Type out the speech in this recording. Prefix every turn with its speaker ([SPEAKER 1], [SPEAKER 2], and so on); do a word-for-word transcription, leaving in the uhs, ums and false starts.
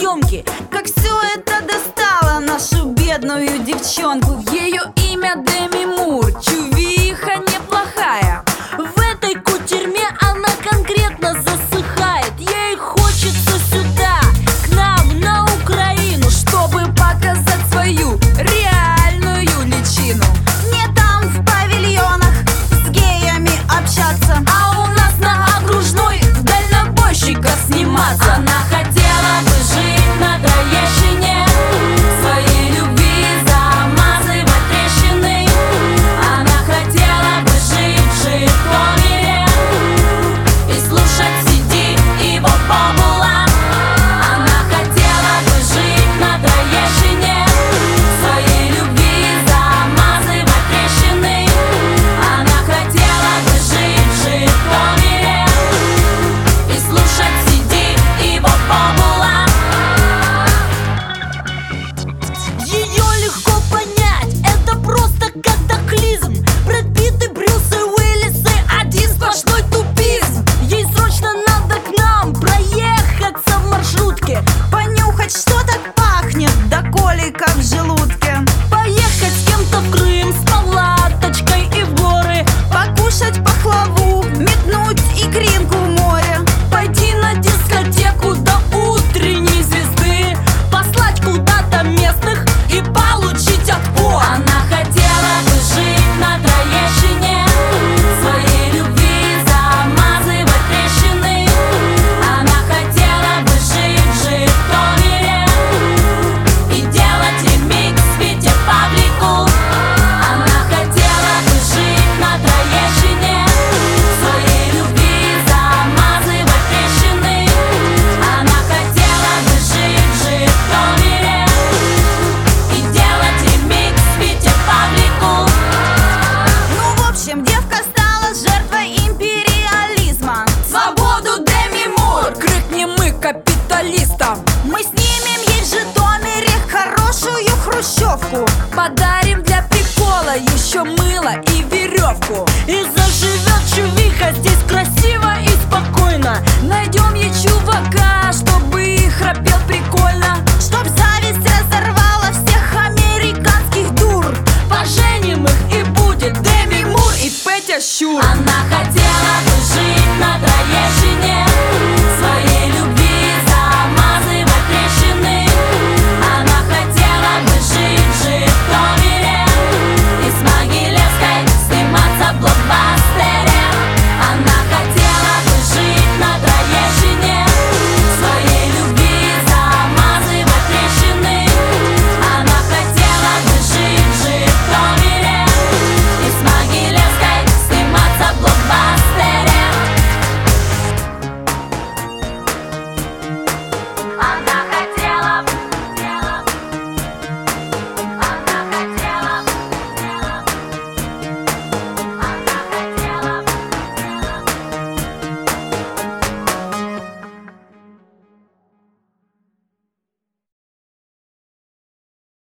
[SPEAKER 1] съемки. Как все это достало нашу бедную девчонку. Ее имя Деми Мур, чувиха неплохая. В этой кутерьме она конкретно засыхает. Ей хочется сюда, к нам на Украину, чтобы показать свою реальную личину. Не там в павильонах с геями общаться, а у нас на окружной в дальнобойщика сниматься. Она хотела бы жить на Троещине, своей любви замазывать трещины. Она хотела бы жить в Житомире и слушать сиди его по булам. Она хотела бы жить на Троещине, своей любви замазывать трещины. Она хотела бы жить в Житомире и слушать сиди его по булам. Ее легко понять, это просто катаклизм. Брэд Питт и Брюс и Уиллисы — один сплошной тупизм. Ей срочно надо к нам проехаться в маршрутке, понюхать, что так пахнет, да колика в желудке. Поехать с кем-то в Крым с палаточкой и в горы, покушать пахлаву, метнуть икринку в море, пойти на дискотеку до утренней звезды, послать куда-то местных и получить отпор. Она хотела бы жить на Троещине, своей любви замазывать трещины. Она хотела бы жить в Житомире и делать ремикс Вите Павлику. Она хотела бы жить на Троещине, своей любви замазывать трещины. Она хотела бы жить в Житомире и делать ремикс Вите Павлику. Ну, в общем, девка стала жертвой империализма. Свободу Деми Мур! Крикнем мы капиталистам. Мы снимем ей в Житомире хорошую хрущевку, подарим для прикола еще мыло и веревку. И заживет чувиха здесь красиво и спокойно. Найдем ей чувака, чтобы храпел прикольно, чтоб зависть разорвала всех американских дур. Поженим их, и будет Деми Мур и Петя Щур. Она хотела